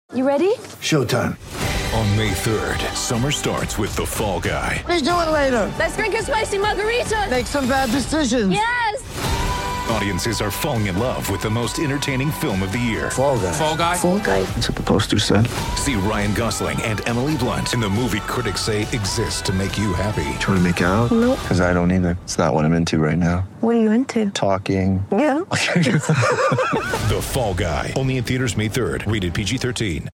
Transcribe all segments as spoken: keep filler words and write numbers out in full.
You ready? Showtime. On May third, summer starts with The Fall Guy. Let's do it later. Let's drink a spicy margarita. Make some bad decisions. Yes. Audiences are falling in love with the most entertaining film of the year. Fall Guy. Fall Guy. Fall Guy. That's what the poster said. See Ryan Gosling and Emily Blunt in the movie critics say exists to make you happy. Trying to make it out? Nope. Because I don't either. It's not what I'm into right now. What are you into? Talking. Yeah. The Fall Guy. Only in theaters May third. Rated P G thirteen.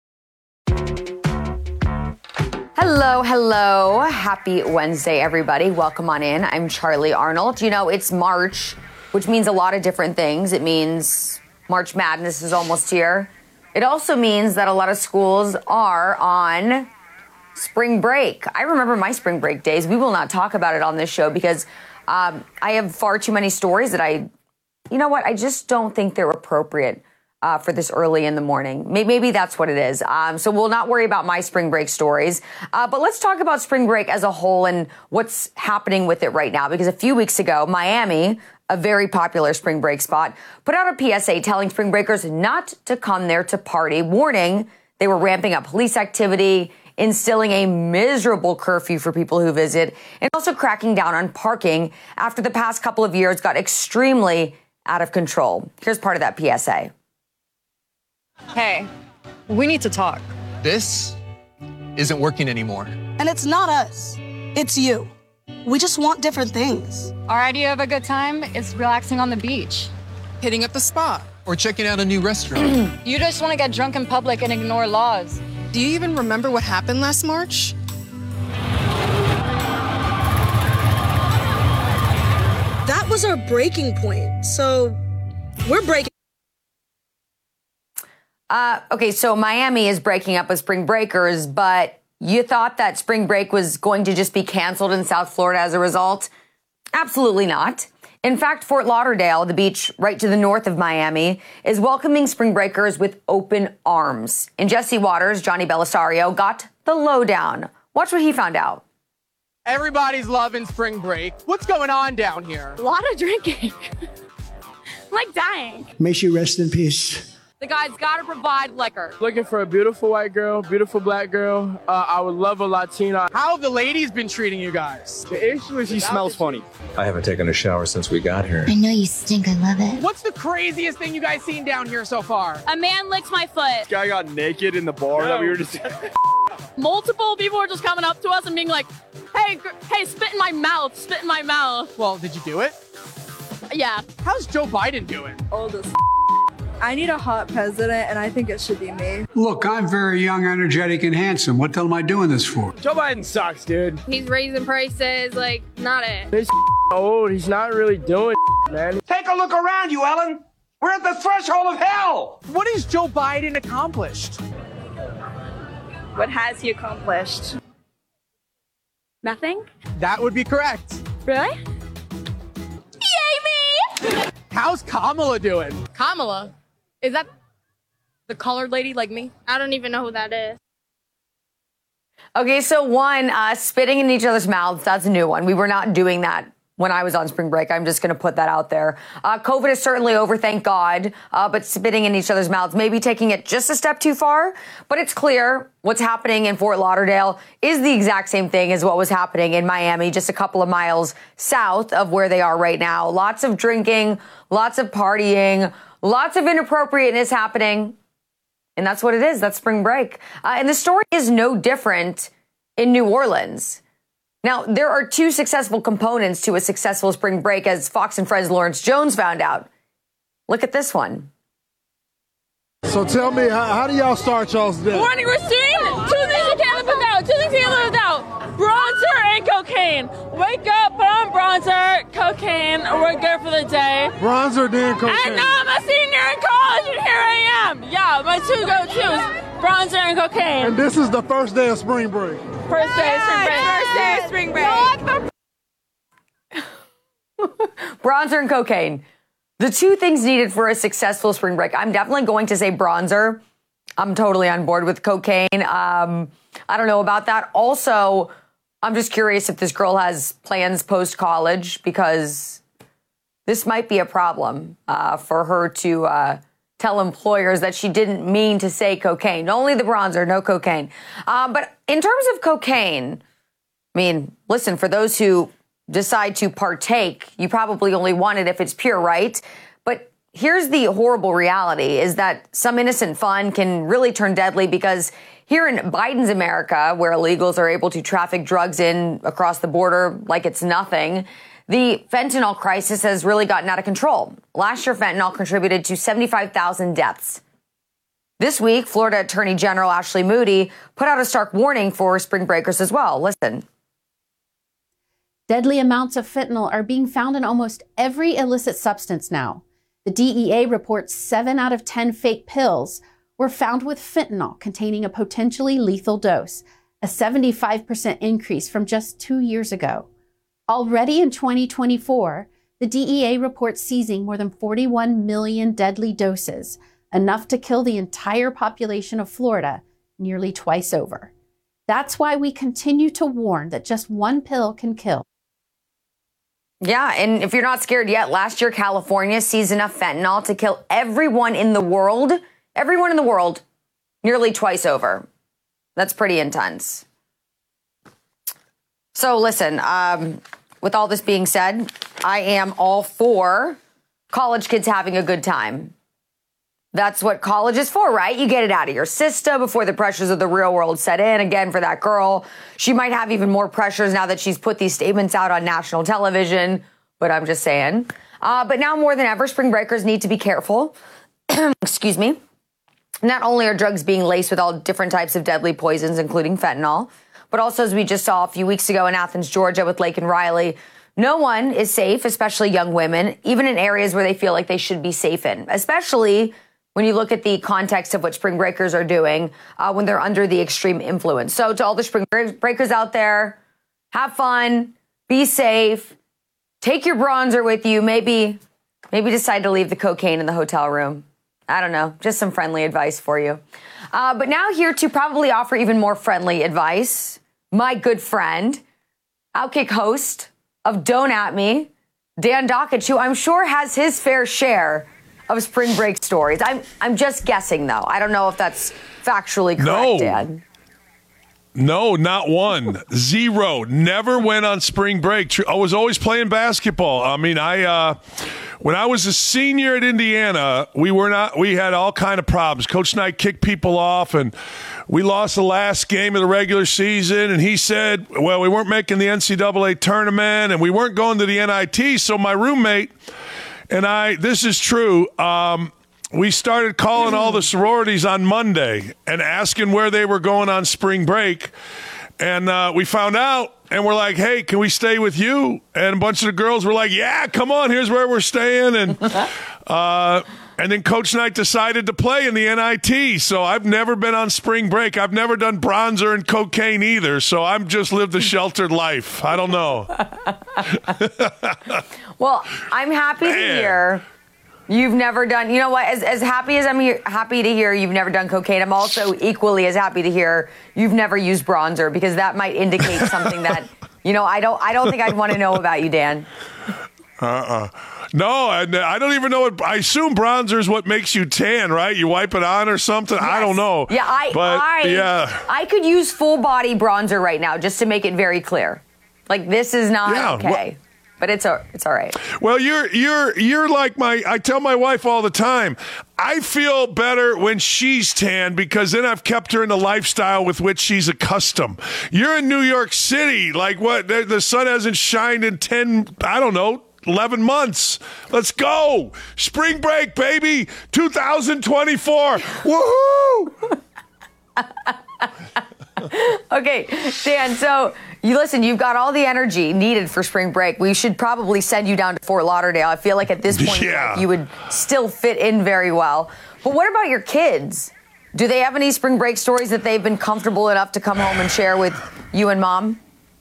Hello, hello. Happy Wednesday, everybody. Welcome on in. I'm Charlie Arnold. You know, it's March, which means a lot of different things. It means March Madness is almost here. It also means that a lot of schools are on spring break. I remember my spring break days. We will not talk about it on this show because um, I have far too many stories that I, you know what, I just don't think they're appropriate Uh, for this early in the morning. Maybe that's what it is. Um, so we'll not worry about my spring break stories. Uh, but let's talk about spring break as a whole and what's happening with it right now. Because a few weeks ago, Miami, a very popular spring break spot, put out a P S A telling spring breakers not to come there to party, warning they were ramping up police activity, instilling a miserable curfew for people who visit, and also cracking down on parking after the past couple of years got extremely out of control. Here's part of that P S A. Hey, we need to talk. This isn't working anymore. And it's not us. It's you. We just want different things. Our idea of a good time is relaxing on the beach. Hitting up the spa. Or checking out a new restaurant. You just want to get drunk in public and ignore laws. Do you even remember what happened last March? That was our breaking point. So we're breaking. Uh, okay, so Miami is breaking up with spring breakers, but you thought that spring break was going to just be canceled in South Florida as a result? Absolutely not. In fact, Fort Lauderdale, the beach right to the north of Miami, is welcoming spring breakers with open arms. And Jesse Waters, Johnny Belisario, got the lowdown. Watch what he found out. Everybody's loving spring break. What's going on down here? A lot of drinking. I'm like dying. May she rest in peace. The guy's got to provide liquor. Looking for a beautiful white girl, beautiful black girl. Uh, I would love a Latina. How have the ladies been treating you guys? The issue is he smells funny. I haven't taken a shower since we got here. I know you stink. I love it. What's the craziest thing you guys seen down here so far? A man licked my foot. This guy got naked in the bar no. that we were just... Multiple people were just coming up to us and being like, hey, gr- hey, spit in my mouth, spit in my mouth. Well, did you do it? Yeah. How's Joe Biden doing? Old as I need a hot president, and I think it should be me. Look, I'm very young, energetic, and handsome. What the hell am I doing this for? Joe Biden sucks, dude. He's raising prices, like, not it. This old, he's not really doing man. Take a look around you, Ellen. We're at the threshold of hell. What has Joe Biden accomplished? What has he accomplished? Nothing? That would be correct. Really? Yay me! How's Kamala doing? Kamala? Is that the colored lady like me? I don't even know who that is. Okay, so one, uh, spitting in each other's mouths, that's a new one. We were not doing that when I was on spring break. I'm just going to put that out there. Uh, COVID is certainly over, thank God, uh, but spitting in each other's mouths, maybe taking it just a step too far. But it's clear what's happening in Fort Lauderdale is the exact same thing as what was happening in Miami, just a couple of miles south of where they are right now. Lots of drinking, lots of partying, lots of inappropriateness happening. And that's what it is. That's spring break. Uh, and the story is no different in New Orleans. Now, there are two successful components to a successful spring break, as Fox and Friends' Lawrence Jones found out. Look at this one. So tell me, how, how do y'all start y'all's day? Morning routine. Two things you can't live without. Two things you can't live without. Bronzer and cocaine. Wake up, put on bronzer, cocaine, we're good for the day. Bronzer, then cocaine. And now I'm a senior in college, and here I am. Yeah, my two go-tos, bronzer and cocaine. And this is the first day of spring break. First day of spring break. First day of spring break. Bronzer and cocaine. The two things needed for a successful spring break. I'm definitely going to say bronzer. I'm totally on board with cocaine. Um, I don't know about that. Also, I'm just curious if this girl has plans post-college, because this might be a problem uh, for her to uh, tell employers that she didn't mean to say cocaine. Only the bronzer, no cocaine. Uh, but in terms of cocaine, I mean, listen, for those who decide to partake, you probably only want it if it's pure, right? But here's the horrible reality is that some innocent fun can really turn deadly because here in Biden's America, where illegals are able to traffic drugs in across the border like it's nothing, the fentanyl crisis has really gotten out of control. Last year, fentanyl contributed to seventy-five thousand deaths. This week, Florida Attorney General Ashley Moody put out a stark warning for spring breakers as well. Listen. Deadly amounts of fentanyl are being found in almost every illicit substance now. The D E A reports seven out of ten fake pills were found with fentanyl containing a potentially lethal dose, a seventy-five percent increase from just two years ago. Already in twenty twenty-four, the D E A reports seizing more than forty-one million deadly doses, enough to kill the entire population of Florida nearly twice over. That's why we continue to warn that just one pill can kill. Yeah, and if you're not scared yet, last year California seized enough fentanyl to kill everyone in the world, everyone in the world, nearly twice over. That's pretty intense. So listen, um, with all this being said, I am all for college kids having a good time. That's what college is for, right? You get it out of your system before the pressures of the real world set in. Again, for that girl, she might have even more pressures now that she's put these statements out on national television, but I'm just saying. Uh, but now more than ever, spring breakers need to be careful. Excuse me. Not only are drugs being laced with all different types of deadly poisons, including fentanyl, but also, as we just saw a few weeks ago in Athens, Georgia with Laken Riley, no one is safe, especially young women, even in areas where they feel like they should be safe in, especially when you look at the context of what spring breakers are doing uh, when they're under the extreme influence. So to all the spring breakers out there, have fun, be safe, take your bronzer with you, maybe, maybe decide to leave the cocaine in the hotel room. I don't know, just some friendly advice for you. Uh, but now here to probably offer even more friendly advice, my good friend, Outkick host of Don't At Me, Dan Dakich, who I'm sure has his fair share of spring break stories. I'm I'm just guessing, though. I don't know if that's factually correct, no. Dan. No, not one. Zero. Never went on spring break. I was always playing basketball. I mean, I uh, when I was a senior at Indiana, we were not. We had all kind of problems. Coach Knight kicked people off, and we lost the last game of the regular season. And he said, "Well, we weren't making the N C double A tournament, and we weren't going to the N I T." So my roommate and I, this is true. Um, We started calling all the sororities on Monday and asking where they were going on spring break. And uh, we found out, and we're like, hey, can we stay with you? And a bunch of the girls were like, yeah, come on, here's where we're staying. And uh, and then Coach Knight decided to play in the N I T. So I've never been on spring break. I've never done bronzer and cocaine either. So I've just lived a sheltered life. I don't know. Well, I'm happy Man. to hear you've never done, you know what, as, as happy as I'm he- happy to hear you've never done cocaine, I'm also equally as happy to hear you've never used bronzer, because that might indicate something that, you know, I don't I don't think I'd want to know about you, Dan. Uh-uh. No, I, I don't even know what, I assume bronzer is what makes you tan, right? You wipe it on or something? Yes. I don't know. Yeah, I, but, I, yeah. I could use full body bronzer right now just to make it very clear. Like, this is not yeah, okay. Well, But it's it's all right. Well, you're you're you're like my. I tell my wife all the time, I feel better when she's tan, because then I've kept her in the lifestyle with which she's accustomed. You're in New York City, like what? The, the sun hasn't shined in ten. I don't know. eleven months. Let's go. Spring break, baby. two thousand twenty-four. Woohoo! Okay, Dan, so you listen, you've got all the energy needed for spring break. We should probably send you down to Fort Lauderdale. I feel like at this point yeah. you would still fit in very well. But what about your kids? Do they have any spring break stories that they've been comfortable enough to come home and share with you and Mom?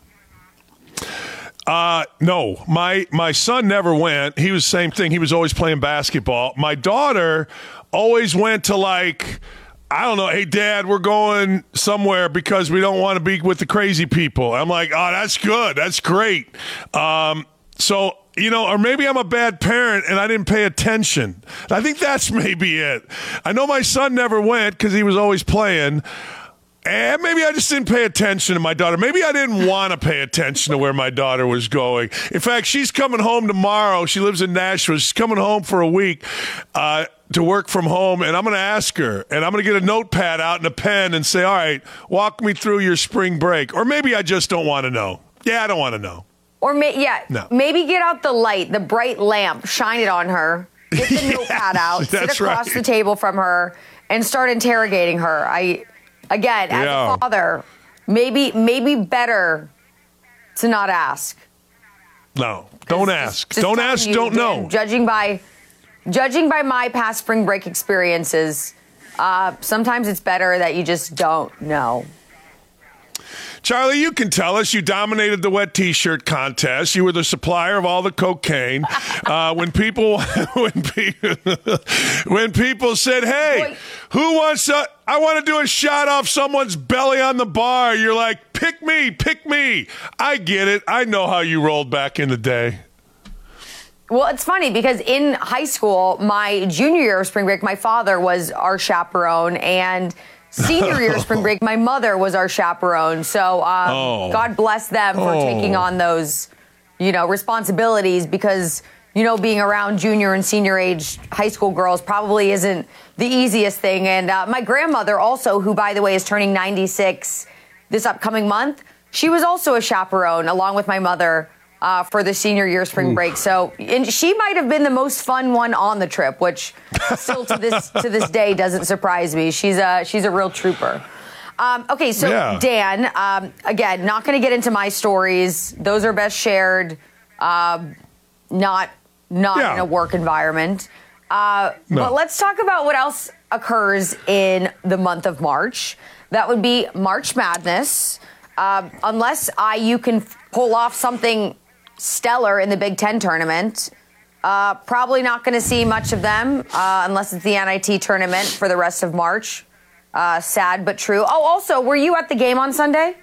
Uh, no, my my son never went. He was the same thing. He was always playing basketball. My daughter always went to, like, I don't know, hey, Dad, we're going somewhere because we don't want to be with the crazy people. I'm like, oh, that's good. That's great. Um, so you know, or maybe I'm a bad parent and I didn't pay attention. I think that's maybe it. I know my son never went because he was always playing. And maybe I just didn't pay attention to my daughter. Maybe I didn't want to pay attention to where my daughter was going. In fact, she's coming home tomorrow. She lives in Nashville. She's coming home for a week uh, to work from home. And I'm going to ask her, and I'm going to get a notepad out and a pen and say, all right, walk me through your spring break. Or maybe I just don't want to know. Yeah, I don't want to know. Or may, yeah, no. maybe get out the light, the bright lamp, shine it on her, get the yes, notepad out, sit across right. the table from her, and start interrogating her. I, again, as yeah. a father, maybe maybe better to not ask. No, don't ask. Just don't ask. you, Don't Dan, know. Judging by, judging by my past spring break experiences, uh, sometimes it's better that you just don't know. Charlie, you can tell us you dominated the wet T-shirt contest. You were the supplier of all the cocaine. Uh, when people, when people, when people said, "Hey, who wants to? I want to do a shot off someone's belly on the bar," you're like, "Pick me, pick me." I get it. I know how you rolled back in the day. Well, it's funny because in high school, my junior year of spring break, my father was our chaperone, and senior year of spring break, my mother was our chaperone. So um, oh. God bless them for oh. taking on those, you know, responsibilities because, you know, being around junior and senior age high school girls probably isn't the easiest thing. And uh, my grandmother also, who, by the way, is turning ninety-six this upcoming month, she was also a chaperone along with my mother Uh, for the senior year spring Ooh. break. So and she might have been the most fun one on the trip, which still to this to this day doesn't surprise me. She's a, she's a real trooper. Um, okay, so yeah. Dan, um, again, not going to get into my stories. Those are best shared, uh, not, not yeah. in a work environment. Uh, no. But let's talk about what else occurs in the month of March. That would be March Madness. Uh, unless I you can f- pull off something stellar in the Big Ten tournament. Uh, probably not going to see much of them uh, unless it's the N I T tournament for the rest of March. Uh, sad but true. Oh, also, were you at the game on Sunday?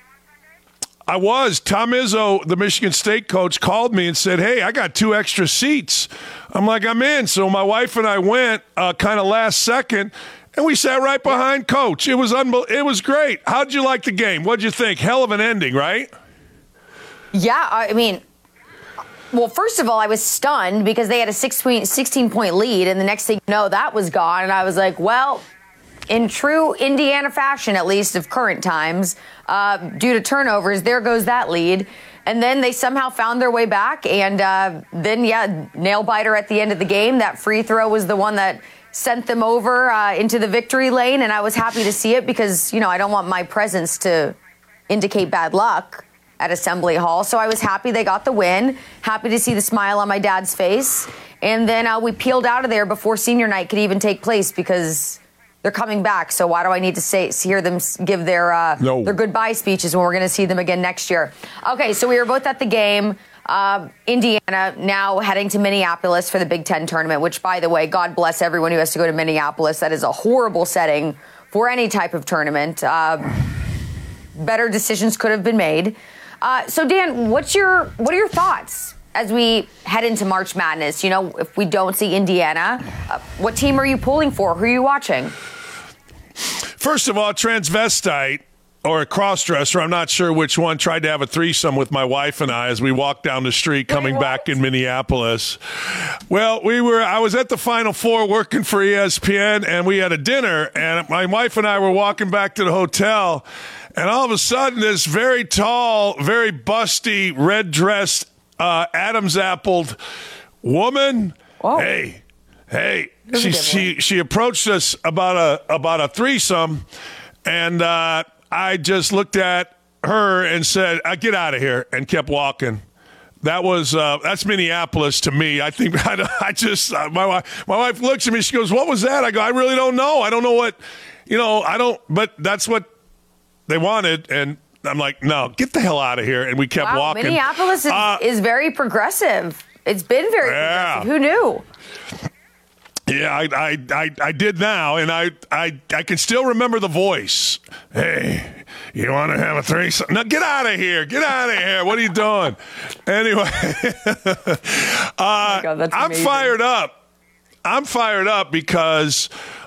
I was. Tom Izzo, the Michigan State coach, called me and said, "Hey, I got two extra seats." I'm like, "I'm in." So my wife and I went uh, kind of last second, and we sat right behind Coach. It was unbe- It was great. How'd you like the game? What'd you think? Hell of an ending, right? Yeah, I mean, well, first of all, I was stunned because they had a sixteen-point lead, and the next thing you know, that was gone. And I was like, well, in true Indiana fashion, at least of current times, uh, due to turnovers, there goes that lead. And then they somehow found their way back. And uh, then, yeah, nail-biter at the end of the game. That free throw was the one that sent them over uh, into the victory lane. And I was happy to see it because, you know, I don't want my presence to indicate bad luck at Assembly Hall. So I was happy they got the win, happy to see the smile on my dad's face. And then uh, we peeled out of there before senior night could even take place because they're coming back. So why do I need to say hear them give their uh, no. their goodbye speeches when we're going to see them again next year? Okay, so we were both at the game. Uh, Indiana now heading to Minneapolis for the Big Ten tournament, which, by the way, God bless everyone who has to go to Minneapolis. That is a horrible setting for any type of tournament. Uh, better decisions could have been made. Uh, so, Dan, what's your what are your thoughts as we head into March Madness? You know, if we don't see Indiana, uh, what team are you pulling for? Who are you watching? First of all, transvestite or a cross-dresser, I'm not sure which one, tried to have a threesome with my wife and I as we walked down the street coming Wait, back in Minneapolis. Well, we were. I was at the Final Four working for E S P N, and we had a dinner, and my wife and I were walking back to the hotel, and all of a sudden, this very tall, very busty, red-dressed, uh, Adam's-appled woman, Whoa. hey, hey, she she she approached us about a about a threesome, and uh, I just looked at her and said, uh, "Get out of here," and kept walking. That was uh, that's Minneapolis to me. I think I, I just uh, my wife my wife looks at me. She goes, "What was that?" I go, "I really don't know. I don't know what, you know. I don't." But that's what they wanted, and I'm like, "No, get the hell out of here!" And we kept wow, walking. Minneapolis is, uh, is very progressive. It's been very yeah. progressive. Who knew? Yeah, I, I, I, I did now, and I, I, I can still remember the voice. Hey, you want to have a threesome? No, get out of here! Get out of here! What are you doing? Anyway, uh, oh God, I'm fired up. I'm fired up because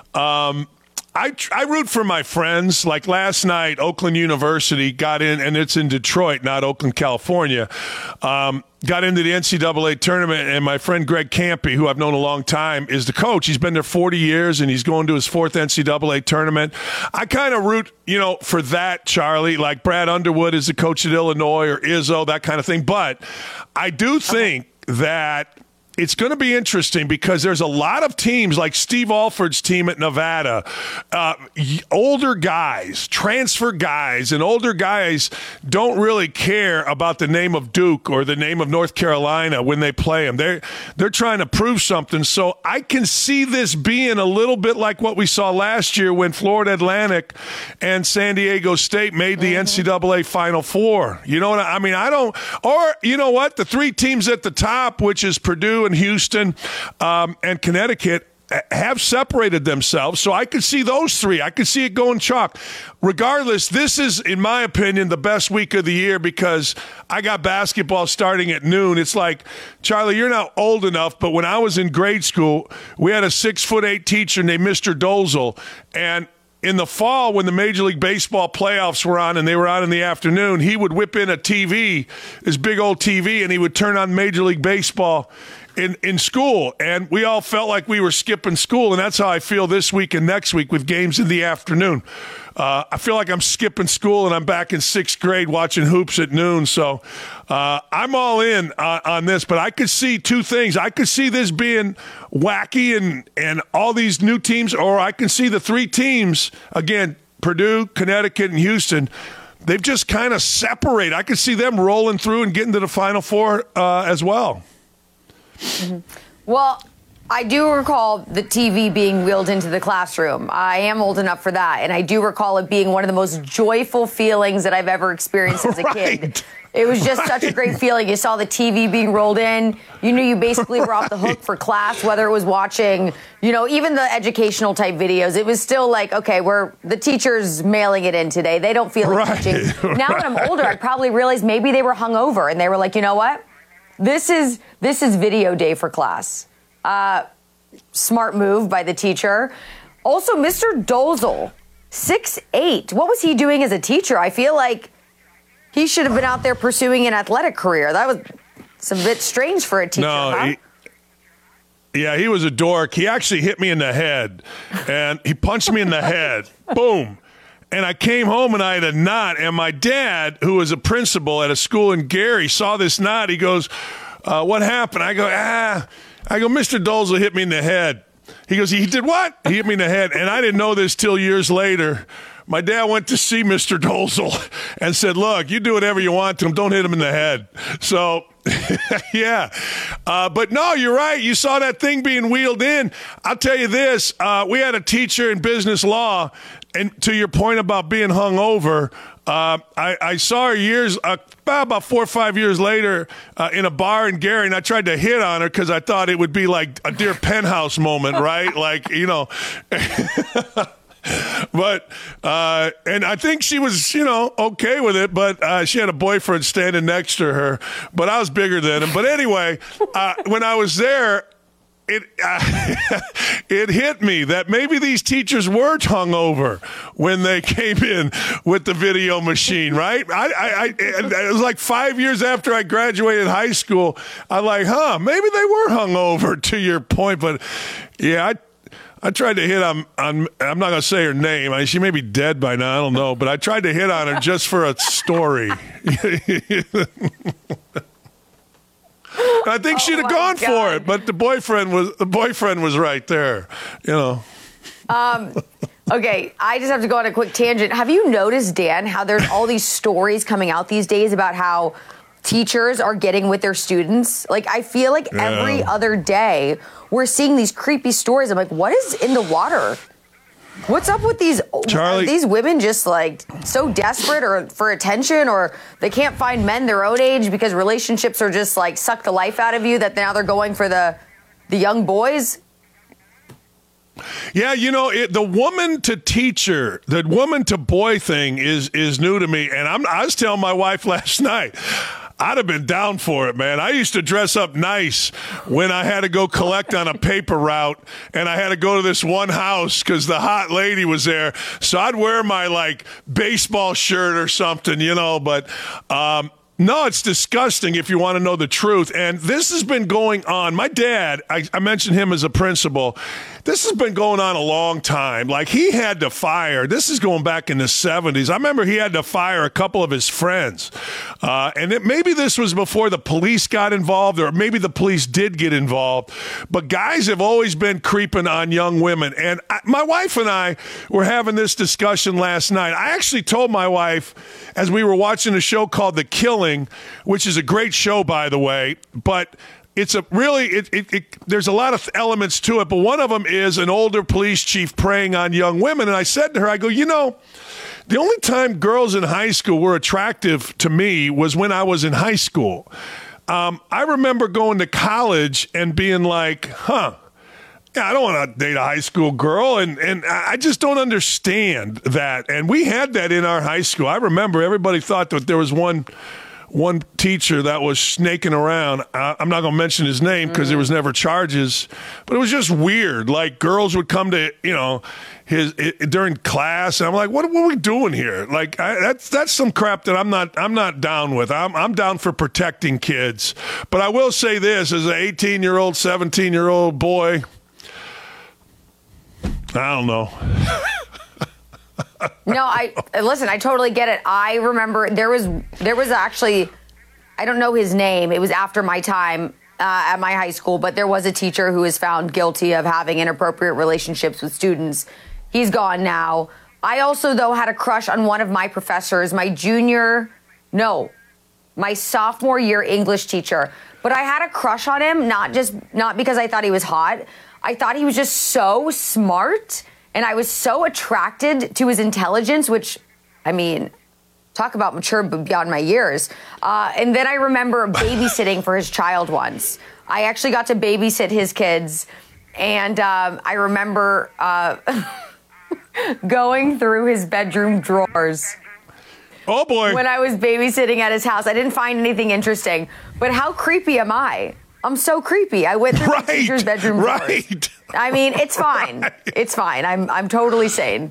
um, I, I root for my friends. Like last night, Oakland University got in, and it's in Detroit, not Oakland, California. Um, got into the N C double A tournament, and my friend Greg Campy, who I've known a long time, is the coach. He's been there forty years, and he's going to his fourth N C double A tournament. I kind of root, you know, for that, Charlie. Like Brad Underwood is the coach at Illinois, or Izzo, that kind of thing. But I do think that it's going to be interesting because there's a lot of teams like Steve Alford's team at Nevada, uh, older guys, transfer guys, and older guys don't really care about the name of Duke or the name of North Carolina when they play them. They're, they're trying to prove something. So I can see this being a little bit like what we saw last year when Florida Atlantic and San Diego State made the mm-hmm. N C double A Final Four. You know what I, I mean? I don't – or you know what? The three teams at the top, which is Purdue and Houston um, and Connecticut, have separated themselves. So I could see those three. I could see it going chalk. Regardless, this is, in my opinion, the best week of the year because I got basketball starting at noon. It's like, Charlie, you're not old enough, but when I was in grade school, we had a six foot eight teacher named Mister Dolzel, and in the fall, when the Major League Baseball playoffs were on and they were on in the afternoon, he would whip in a T V, his big old T V, and he would turn on Major League Baseball in, in school. And we all felt like we were skipping school, and that's how I feel this week and next week with games in the afternoon. Uh, I feel like I'm skipping school and I'm back in sixth grade watching hoops at noon. So uh, I'm all in uh, on this, but I could see two things. I could see this being wacky and, and all these new teams, or I can see the three teams, again, Purdue, Connecticut, and Houston, they've just kind of separated. I could see them rolling through and getting to the Final Four uh, as well. Mm-hmm. Well, I do recall the T V being wheeled into the classroom. I am old enough for that, and I do recall it being one of the most joyful feelings that I've ever experienced as a right. kid. It was just right. such a great feeling. You saw the T V being rolled in. You knew you basically were off the hook for class, whether it was watching, you know, even the educational type videos. It was still like, okay, we're the teacher's mailing it in today. They don't feel like right. teaching. Now right. that I'm older, I probably realized maybe they were hungover, and they were like, you know what? This is this is video day for class. Uh, smart move by the teacher. Also, Mister Dolzel, six eight. What was he doing as a teacher? I feel like he should have been out there pursuing an athletic career. That was it's a bit strange for a teacher. No, huh? he, yeah, he was a dork. He actually hit me in the head, and he punched me in the head. Boom. And I came home and I had a knot, and my dad, who was a principal at a school in Gary, saw this knot. He goes, uh, what happened? I go, ah. I go, Mister Dolzel hit me in the head. He goes, he did what? He hit me in the head. And I didn't know this till years later. My dad went to see Mister Dolzel and said, look, you do whatever you want to him. Don't hit him in the head. So, yeah. Uh, but no, you're right. You saw that thing being wheeled in. I'll tell you this. Uh, we had a teacher in business law, and to your point about being hungover, uh, I, I saw her years, uh, about four or five years later uh, in a bar in Gary, and I tried to hit on her because I thought it would be like a Dear Penthouse moment, right? Like, you know. But, uh, and I think she was, you know, okay with it, but uh, she had a boyfriend standing next to her, but I was bigger than him. But anyway, uh, when I was there, it uh, it hit me that maybe these teachers were hungover when they came in with the video machine, right? I, I, I it was like five years after I graduated high school. I'm like, huh, maybe they were hungover, to your point. But, yeah, I I tried to hit on, on I'm not going to say her name. I mean, she may be dead by now. I don't know. But I tried to hit on her just for a story. I think oh she'd have gone God. for it, but the boyfriend was the boyfriend was right there, you know. Um, okay, I just have to go on a quick tangent. Have you noticed, Dan, how there's all these stories coming out these days about how teachers are getting with their students? Like, I feel like yeah. every other day we're seeing these creepy stories. I'm like, what is in the water? What's up with these Charlie, these women just like so desperate or for attention, or they can't find men their own age because relationships are just like suck the life out of you that now they're going for the the young boys? Yeah, you know, it, the woman to teacher, the woman to boy thing is is new to me. And I'm, I was telling my wife last night, I'd have been down for it, man. I used to dress up nice when I had to go collect on a paper route, and I had to go to this one house because the hot lady was there. So I'd wear my, like, baseball shirt or something, you know, but um, no, it's disgusting if you want to know the truth. And this has been going on. My dad, I, I mentioned him as a principal. This has been going on a long time. Like, he had to fire. This is going back in the seventies. I remember he had to fire a couple of his friends. Uh, and it, maybe this was before the police got involved, or maybe the police did get involved. But guys have always been creeping on young women. And I, my wife and I were having this discussion last night. I actually told my wife, as we were watching a show called The Killing, which is a great show, by the way, but it's a really, it, it, it, there's a lot of elements to it, but one of them is an older police chief preying on young women. And I said to her, I go, you know, the only time girls in high school were attractive to me was when I was in high school. Um, I remember going to college and being like, huh, yeah, I don't want to date a high school girl. And, and I just don't understand that. And we had that in our high school. I remember everybody thought that there was one one teacher that was snaking around. Uh, I'm not going to mention his name because there was never charges, but it was just weird. Like, girls would come to, you know, his it, during class, and I'm like, what, what are we doing here? Like, I, that's that's some crap that I'm not I'm not down with. I'm I'm down for protecting kids, but I will say this: as an eighteen year old, seventeen year old boy, I don't know. No, I listen, I totally get it. I remember there was there was actually, I don't know his name. It was after my time uh, at my high school, but there was a teacher who was found guilty of having inappropriate relationships with students. He's gone now. I also, though, had a crush on one of my professors, my junior, no, my sophomore year English teacher. But I had a crush on him, not just not because I thought he was hot. I thought he was just so smart. And I was so attracted to his intelligence, which, I mean, talk about mature beyond my years. Uh, and then I remember babysitting for his child once. I actually got to babysit his kids. And um, I remember uh, going through his bedroom drawers. Oh, boy. When I was babysitting at his house. I didn't find anything interesting. But how creepy am I? I'm so creepy. I went through right, my teacher's bedroom drawers. Right. I mean, it's fine. Right. It's fine. I'm I'm totally sane.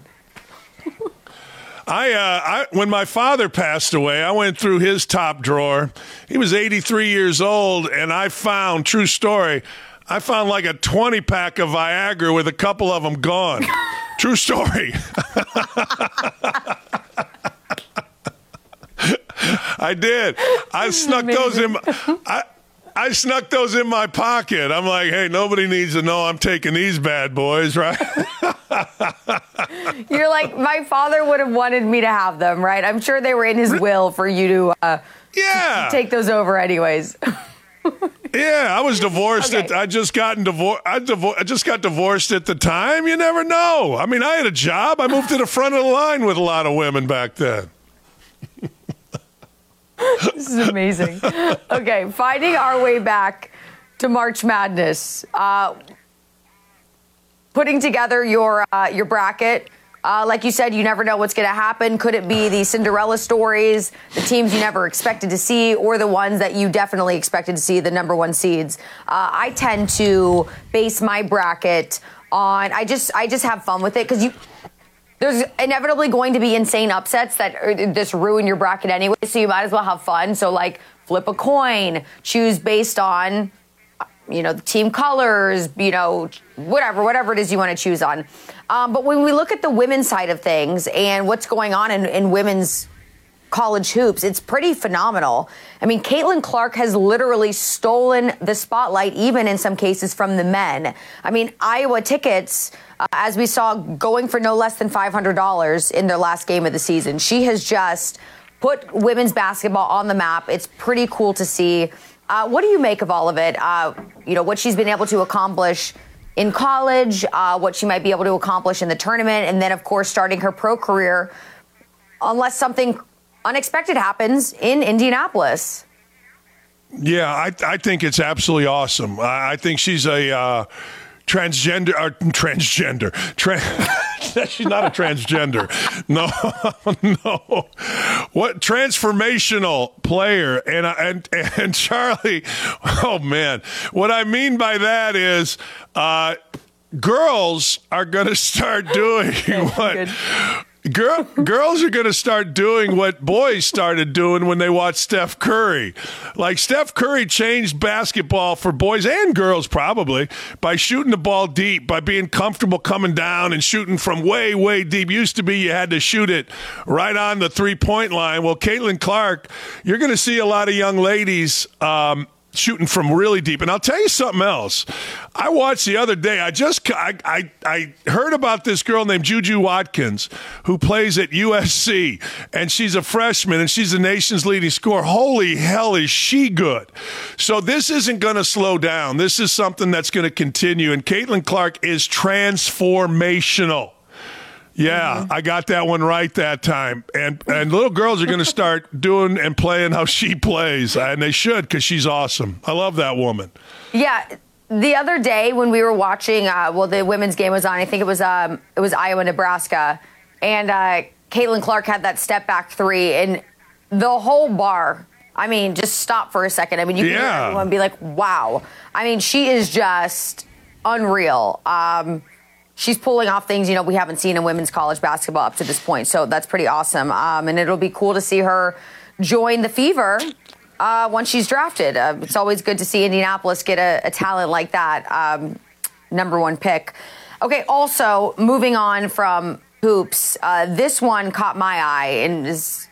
I, uh, I when my father passed away, I went through his top drawer. He was eighty-three years old, and I found, true story, I found like a twenty pack of Viagra with a couple of them gone. True story. I did. I snuck those in. I, I snuck those in my pocket. I'm like, hey, nobody needs to know I'm taking these bad boys, right? You're like, my father would have wanted me to have them, right? I'm sure they were in his will for you to, uh, yeah. to take those over anyways. Yeah, I was divorced. Okay. At, I just gotten divor- I, divor- I just got divorced at the time. You never know. I mean, I had a job. I moved to the front of the line with a lot of women back then. This is amazing. Okay, finding our way back to March Madness. Uh, putting together your uh, your bracket. Uh, like you said, you never know what's going to happen. Could it be the Cinderella stories, the teams you never expected to see, or the ones that you definitely expected to see, the number one seeds? Uh, I tend to base my bracket on. I just I just have fun with it because you. There's inevitably going to be insane upsets that just ruin your bracket anyway, so you might as well have fun. So, like, flip a coin, choose based on, you know, the team colors, you know, whatever, whatever it is you want to choose on. Um, but when we look at the women's side of things and what's going on in, in women's college hoops, it's pretty phenomenal. I mean, Caitlin Clark has literally stolen the spotlight, even in some cases from the men. I mean, Iowa tickets, uh, as we saw, going for no less than five hundred dollars in their last game of the season. She has just put women's basketball on the map. It's pretty cool to see. Uh, what do you make of all of it? Uh, you know, what she's been able to accomplish in college, uh, what she might be able to accomplish in the tournament, and then, of course, starting her pro career, unless something unexpected happens in Indianapolis. Yeah, I, I think it's absolutely awesome. I, I think she's a, uh, transgender, or transgender, trans, she's not a transgender. No, no. What transformational player? And and and Charlie, oh man, what I mean by that is, uh, girls are going to start doing what. Girl, girls are going to start doing what boys started doing when they watched Steph Curry. Like Steph Curry changed basketball for boys and girls probably by shooting the ball deep, by being comfortable coming down and shooting from way, way deep. Used to be you had to shoot it right on the three-point line. Well, Caitlin Clark, you're going to see a lot of young ladies um, shooting from really deep. And I'll tell you something else. I watched the other day, I just I, I, I heard about this girl named Juju Watkins who plays at U S C, and she's a freshman, and she's the nation's leading scorer. Holy hell, is she good. So this isn't going to slow down. This is something that's going to continue, and Caitlin Clark is transformational. Yeah, mm-hmm. I got that one right that time. And and little girls are going to start doing and playing how she plays, and they should, because she's awesome. I love that woman. Yeah, the other day when we were watching, uh, well, the women's game was on. I think it was um, it was Iowa, Nebraska, and uh, Caitlin Clark had that step back three, and the whole bar, I mean, just stop for a second. I mean, you can yeah. hear everyone be like, wow. I mean, she is just unreal. Um She's pulling off things, you know, we haven't seen in women's college basketball up to this point. So that's pretty awesome. Um, and it'll be cool to see her join the Fever uh, once she's drafted. Uh, it's always good to see Indianapolis get a, a talent like that. Um, number one pick. Okay, also, moving on from hoops, uh, this one caught my eye and is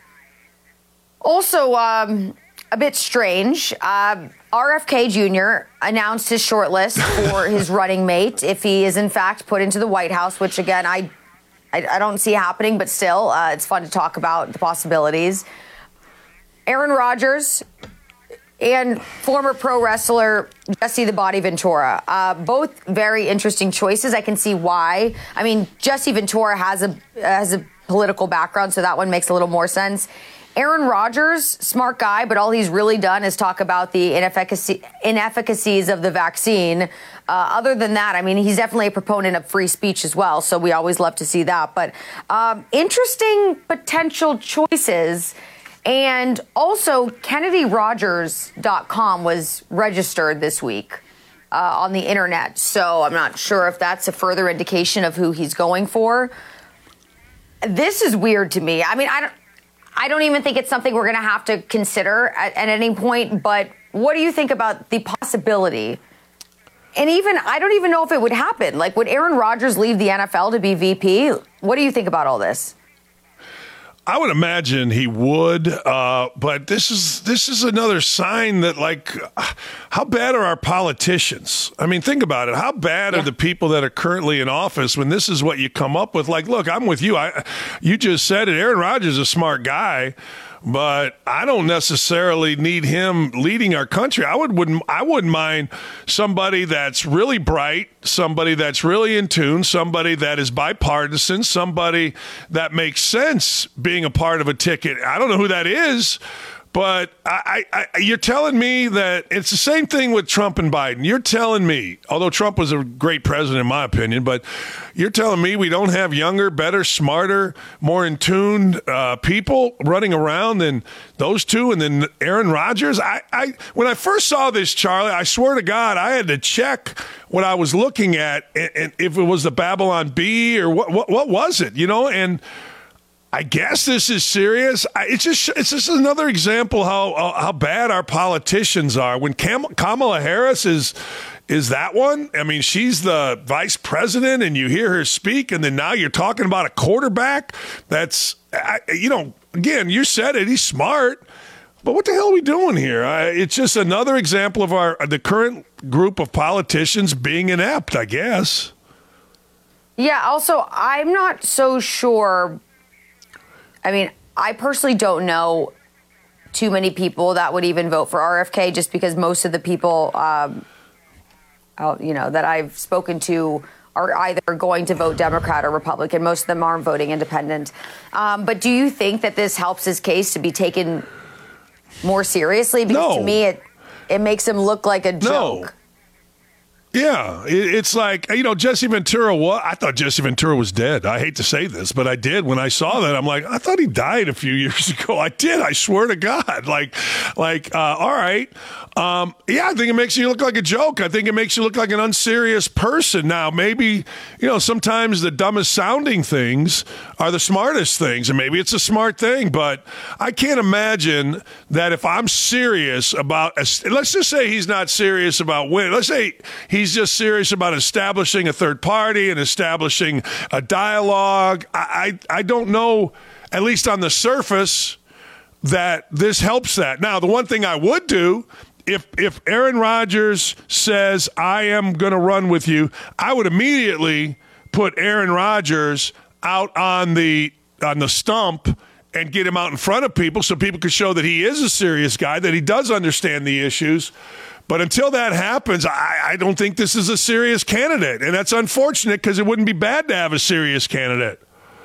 also um, a bit strange. Uh, R F K Junior announced his shortlist for his running mate if he is in fact put into the White House, which again I I, I don't see happening, but still uh, it's fun to talk about the possibilities. Aaron Rodgers and former pro wrestler Jesse the Body Ventura, uh, both very interesting choices. I can see why. I mean, Jesse Ventura has a has a political background, so that one makes a little more sense. Aaron Rodgers, smart guy, but all he's really done is talk about the inefficacy, inefficacies of the vaccine. Uh, other than that, I mean, he's definitely a proponent of free speech as well, so we always love to see that. But um, interesting potential choices. And also, Kennedy Rogers dot com was registered this week uh, on the internet, so I'm not sure if that's a further indication of who he's going for. This is weird to me. I mean, I don't... I don't even think it's something we're going to have to consider at, at any point, but what do you think about the possibility? And even, I don't even know if it would happen. Like, would Aaron Rodgers leave the N F L to be V P? What do you think about all this? I would imagine he would, uh, but this is this is another sign that, like, how bad are our politicians? I mean, think about it. How bad yeah. are the people that are currently in office when this is what you come up with? Like, look, I'm with you. I, you just said it. Aaron Rodgers is a smart guy, but I don't necessarily need him leading our country. I would wouldn't I wouldn't mind somebody that's really bright, somebody that's really in tune, somebody that is bipartisan, somebody that makes sense being a part of a ticket. I don't know who that is, but I, I, I, you're telling me that it's the same thing with Trump and Biden. You're telling me, although Trump was a great president in my opinion, but you're telling me we don't have younger, better, smarter, more in tune uh, people running around than those two, and then Aaron Rodgers. I, I when I first saw this, Charlie, I swear to God, I had to check what I was looking at, and, and if it was the Babylon Bee or what, what, what was it, you know, and. I guess this is serious. I, it's just it's just another example how uh, how bad our politicians are. When Cam- Kamala Harris is is that one? I mean, she's the vice president, and you hear her speak, and then now you're talking about a quarterback. That's I, you know, again, you said it. He's smart, but what the hell are we doing here? I, it's just another example of our the current group of politicians being inept, I guess. Yeah. Also, I'm not so sure. I mean, I personally don't know too many people that would even vote for R F K, just because most of the people, um, you know, that I've spoken to are either going to vote Democrat or Republican. Most of them aren't voting independent. Um, but do you think that this helps his case to be taken more seriously? Because no. to me, it it makes him look like a joke. No. Yeah, it, it's like, you know, Jesse Ventura, what? I thought Jesse Ventura was dead. I hate to say this, but I did. When I saw that, I'm like, I thought he died a few years ago. I did. I swear to God. Like, like, uh, all right. Um, yeah, I think it makes you look like a joke. I think it makes you look like an unserious person. Now, maybe, you know, sometimes the dumbest sounding things are the smartest things, and maybe it's a smart thing, but I can't imagine that if I'm serious about, let's just say he's not serious about winning. Let's say he's just serious about establishing a third party and establishing a dialogue. I, I, I don't know, at least on the surface, that this helps that. Now, the one thing I would do, If if Aaron Rodgers says, I am going to run with you, I would immediately put Aaron Rodgers out on the on the stump and get him out in front of people so people could show that he is a serious guy, that he does understand the issues. But until that happens, I, I don't think this is a serious candidate. And that's unfortunate because it wouldn't be bad to have a serious candidate.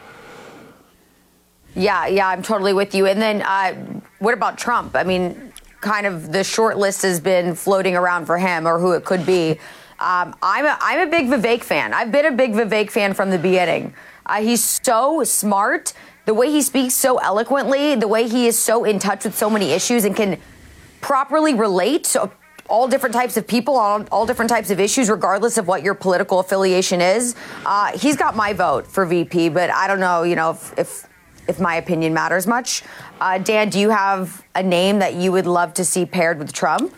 Yeah, yeah, I'm totally with you. And then uh, what about Trump? I mean, kind of the short list has been floating around for him or who it could be. Um, I'm, a, I'm a big Vivek fan. I've been a big Vivek fan from the beginning. Uh, he's so smart. The way he speaks so eloquently, the way he is so in touch with so many issues and can properly relate to all different types of people on all different types of issues, regardless of what your political affiliation is. Uh, he's got my vote for V P, but I don't know, you know, if, if if my opinion matters much. Uh, Dan, do you have a name that you would love to see paired with Trump?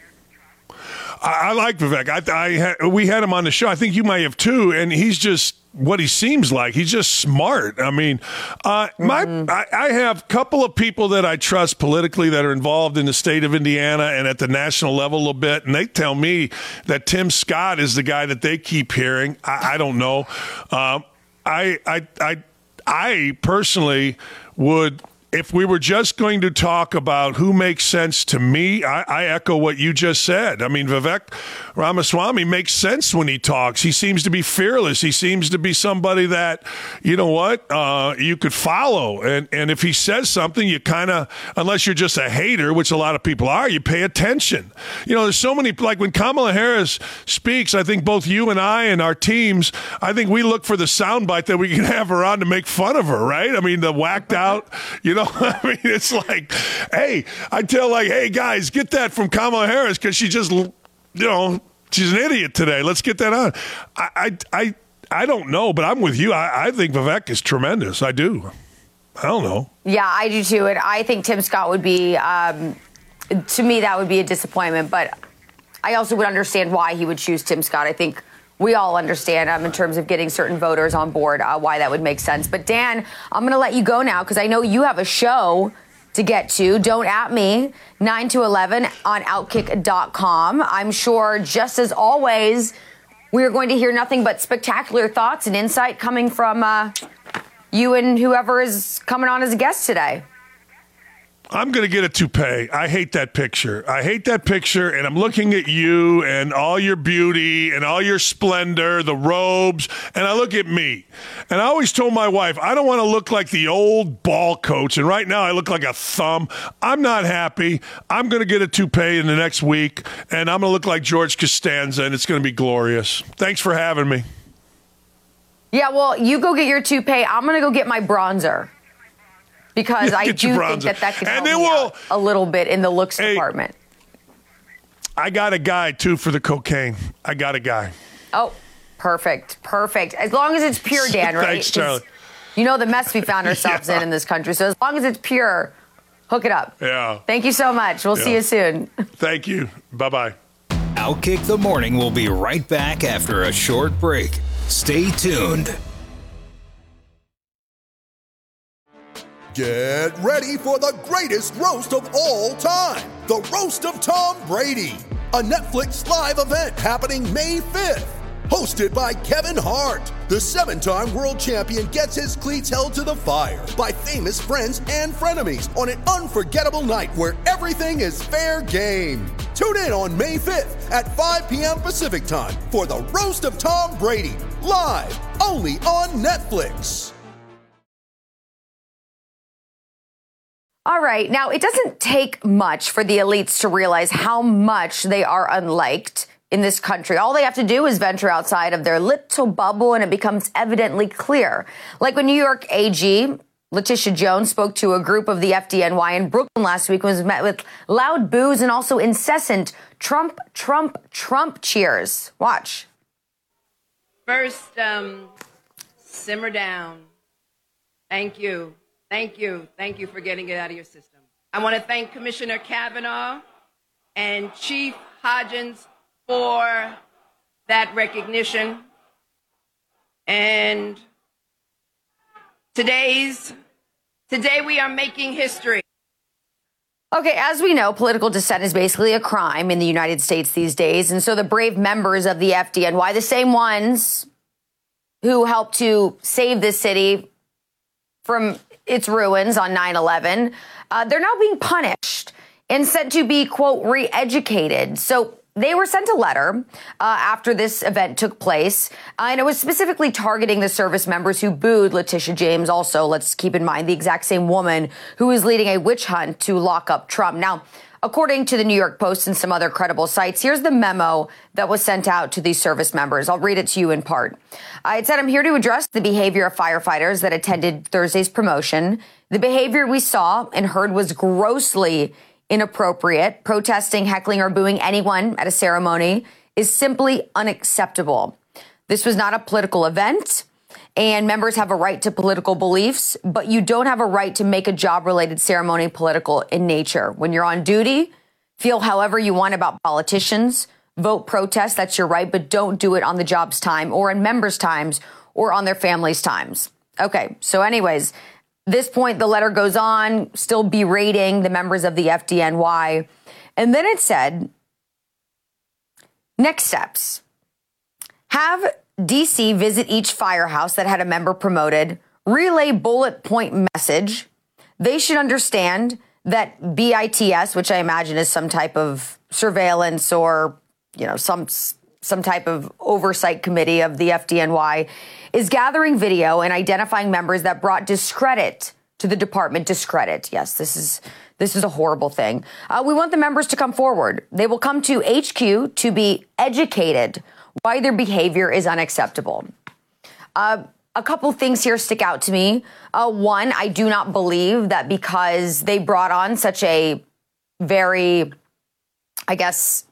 I, I like Vivek. I, I ha- we had him on the show. I think you might have too, and he's just what he seems like. He's just smart. I mean, uh, my mm-hmm. I, I have a couple of people that I trust politically that are involved in the state of Indiana and at the national level a little bit, and they tell me that Tim Scott is the guy that they keep hearing. I, I don't know. Um, I I I. I personally would, if we were just going to talk about who makes sense to me, I, I echo what you just said. I mean, Vivek Ramaswamy makes sense when he talks. He seems to be fearless. He seems to be somebody that, you know what, uh, you could follow. And, and if he says something, you kind of, unless you're just a hater, which a lot of people are, you pay attention. You know, there's so many, like when Kamala Harris speaks, I think both you and I and our teams, I think we look for the soundbite that we can have her on to make fun of her, right? I mean, the whacked out, you know, I mean, it's like, hey, I tell like, hey, guys, get that from Kamala Harris because she just, you know, she's an idiot today. Let's get that on. I I, I, I don't know, but I'm with you. I, I think Vivek is tremendous. I do. I don't know. Yeah, I do too. And I think Tim Scott would be, um, to me, that would be a disappointment. But I also would understand why he would choose Tim Scott. I think we all understand um, in terms of getting certain voters on board uh, why that would make sense. But Dan, I'm going to let you go now because I know you have a show to get to. Don't at me, nine to eleven on outkick dot com. I'm sure, just as always, we are going to hear nothing but spectacular thoughts and insight coming from uh, you and whoever is coming on as a guest today. I'm going to get a toupee. I hate that picture. I hate that picture, and I'm looking at you and all your beauty and all your splendor, the robes, and I look at me. And I always told my wife, I don't want to look like the old ball coach, and right now I look like a thumb. I'm not happy. I'm going to get a toupee in the next week, and I'm going to look like George Costanza, and it's going to be glorious. Thanks for having me. Yeah, well, you go get your toupee. I'm going to go get my bronzer. Because I do think that that could help me we'll, out a little bit in the looks hey, department. I got a guy, too, for the cocaine. I got a guy. Oh, perfect. Perfect. As long as it's pure, Dan, right? Thanks, Charlie. You know the mess we found ourselves yeah. in in this country. So as long as it's pure, hook it up. Yeah. Thank you so much. We'll yeah. see you soon. Thank you. Bye-bye. Outkick the Morning will be right back after a short break. Stay tuned. Get ready for the greatest roast of all time, the Roast of Tom Brady, a Netflix live event happening May fifth. Hosted by Kevin Hart, the seven-time world champion gets his cleats held to the fire by famous friends and frenemies on an unforgettable night where everything is fair game. Tune in on May fifth at five p.m. Pacific time for the Roast of Tom Brady, live only on Netflix. All right. Now, it doesn't take much for the elites to realize how much they are unliked in this country. All they have to do is venture outside of their little bubble and it becomes evidently clear. Like when New York A G Letitia Jones spoke to a group of the F D N Y in Brooklyn last week and was met with loud boos and also incessant Trump, Trump, Trump cheers. Watch. First, um, simmer down. Thank you. Thank you. Thank you for getting it out of your system. I want to thank Commissioner Kavanaugh and Chief Hodgins for that recognition. And today's, today we are making history. Okay, as we know, political dissent is basically a crime in the United States these days. And so the brave members of the F D N Y, the same ones who helped to save this city from its ruins on nine eleven, uh, they're now being punished and sent to be, quote, re-educated. So they were sent a letter uh, after this event took place, uh, and it was specifically targeting the service members who booed Letitia James. Also, let's keep in mind the exact same woman who is leading a witch hunt to lock up Trump. Now, according to the New York Post and some other credible sites, here's the memo that was sent out to these service members. I'll read it to you in part. Uh, it said, I'm here to address the behavior of firefighters that attended Thursday's promotion. The behavior we saw and heard was grossly inappropriate. Protesting, heckling, or booing anyone at a ceremony is simply unacceptable. This was not a political event, and members have a right to political beliefs, but you don't have a right to make a job-related ceremony political in nature. When you're on duty, feel however you want about politicians, vote, protest, that's your right, but don't do it on the job's time or in members' times or on their families' times. Okay, so anyways, this point, the letter goes on, still berating the members of the F D N Y. And then it said, next steps. Have D C visit each firehouse that had a member promoted, relay bullet point message. They should understand that B I T S, which I imagine is some type of surveillance or, you know, some some type of oversight committee of the F D N Y, is gathering video and identifying members that brought discredit to the department. Discredit. Yes, this is this is a horrible thing. Uh, we want the members to come forward. They will come to H Q to be educated why their behavior is unacceptable. Uh, a couple things here stick out to me. Uh, one, I do not believe that because they brought on such a very, I guess,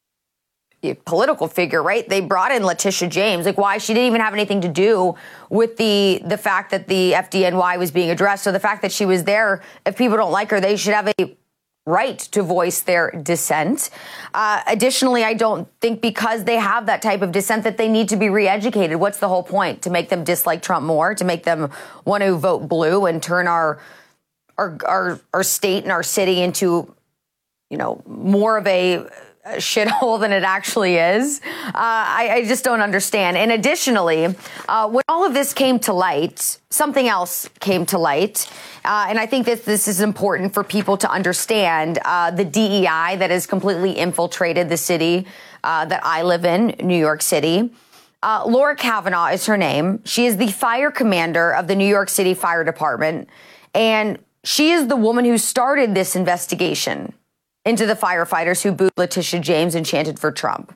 political figure, right? They brought in Letitia James. Like, why? She didn't even have anything to do with the the fact that the F D N Y was being addressed. So the fact that she was there, if people don't like her, they should have a right to voice their dissent. Uh, additionally, I don't think because they have that type of dissent that they need to be re-educated. What's the whole point? To make them dislike Trump more? To make them want to vote blue and turn our our our, our state and our city into, you know, more of a shithole than it actually is. Uh, I, I just don't understand. And additionally, uh, when all of this came to light, something else came to light. Uh, and I think that this is important for people to understand. Uh, the D E I that has completely infiltrated the city uh, that I live in, New York City. Uh, Laura Kavanaugh is her name. She is the fire commander of the New York City Fire Department. And she is the woman who started this investigation into the firefighters who booed Letitia James and chanted for Trump.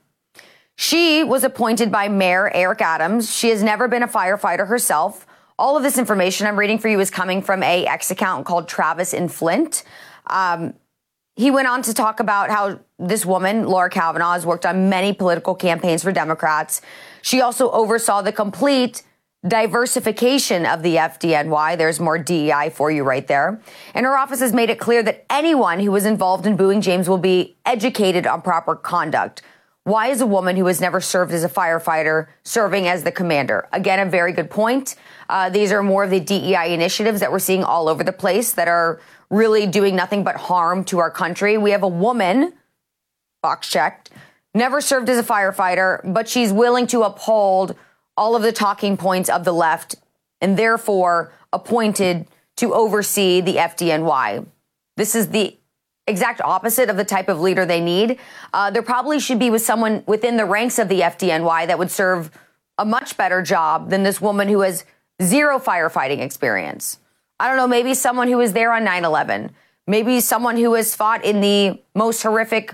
She was appointed by Mayor Eric Adams. She has never been a firefighter herself. All of this information I'm reading for you is coming from a X account called Travis in Flint. Um, he went on to talk about how this woman, Laura Kavanaugh, has worked on many political campaigns for Democrats. She also oversaw the complete diversification of the F D N Y. There's more D E I for you right there. And her office has made it clear that anyone who was involved in booing James will be educated on proper conduct. Why is a woman who has never served as a firefighter serving as the commander? Again, a very good point. Uh, these are more of the D E I initiatives that we're seeing all over the place that are really doing nothing but harm to our country. We have a woman, box checked, never served as a firefighter, but she's willing to uphold all of the talking points of the left and therefore appointed to oversee the F D N Y. This is the exact opposite of the type of leader they need. Uh, there probably should be with someone within the ranks of the F D N Y that would serve a much better job than this woman who has zero firefighting experience. I don't know, maybe someone who was there on nine eleven, maybe someone who has fought in the most horrific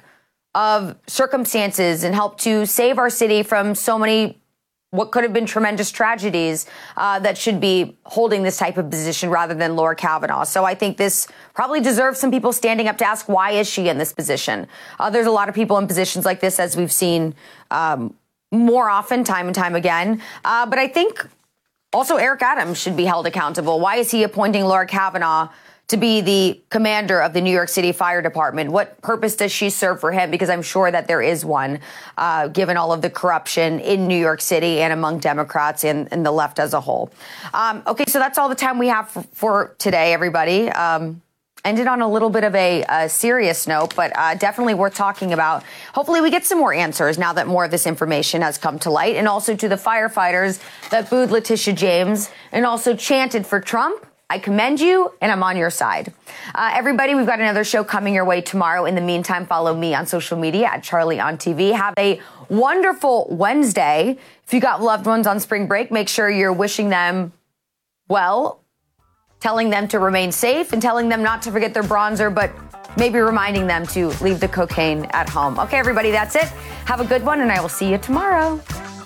of circumstances and helped to save our city from so many what could have been tremendous tragedies uh, that should be holding this type of position rather than Laura Kavanaugh. So I think this probably deserves some people standing up to ask, why is she in this position? Uh, there's a lot of people in positions like this, as we've seen um, more often, time and time again. Uh, but I think also Eric Adams should be held accountable. Why is he appointing Laura Kavanaugh to be the commander of the New York City Fire Department? What purpose does she serve for him? Because I'm sure that there is one, uh, given all of the corruption in New York City and among Democrats and, and the left as a whole. Um, okay, so that's all the time we have for, for today, everybody. Um, ended on a little bit of a, a serious note, but uh, definitely worth talking about. Hopefully we get some more answers now that more of this information has come to light, and also to the firefighters that booed Letitia James and also chanted for Trump. I commend you, and I'm on your side. Uh, everybody, we've got another show coming your way tomorrow. In the meantime, follow me on social media at Charlie on T V. Have a wonderful Wednesday. If you got loved ones on spring break, make sure you're wishing them well, telling them to remain safe, and telling them not to forget their bronzer, but maybe reminding them to leave the cocaine at home. Okay, everybody, that's it. Have a good one, and I will see you tomorrow.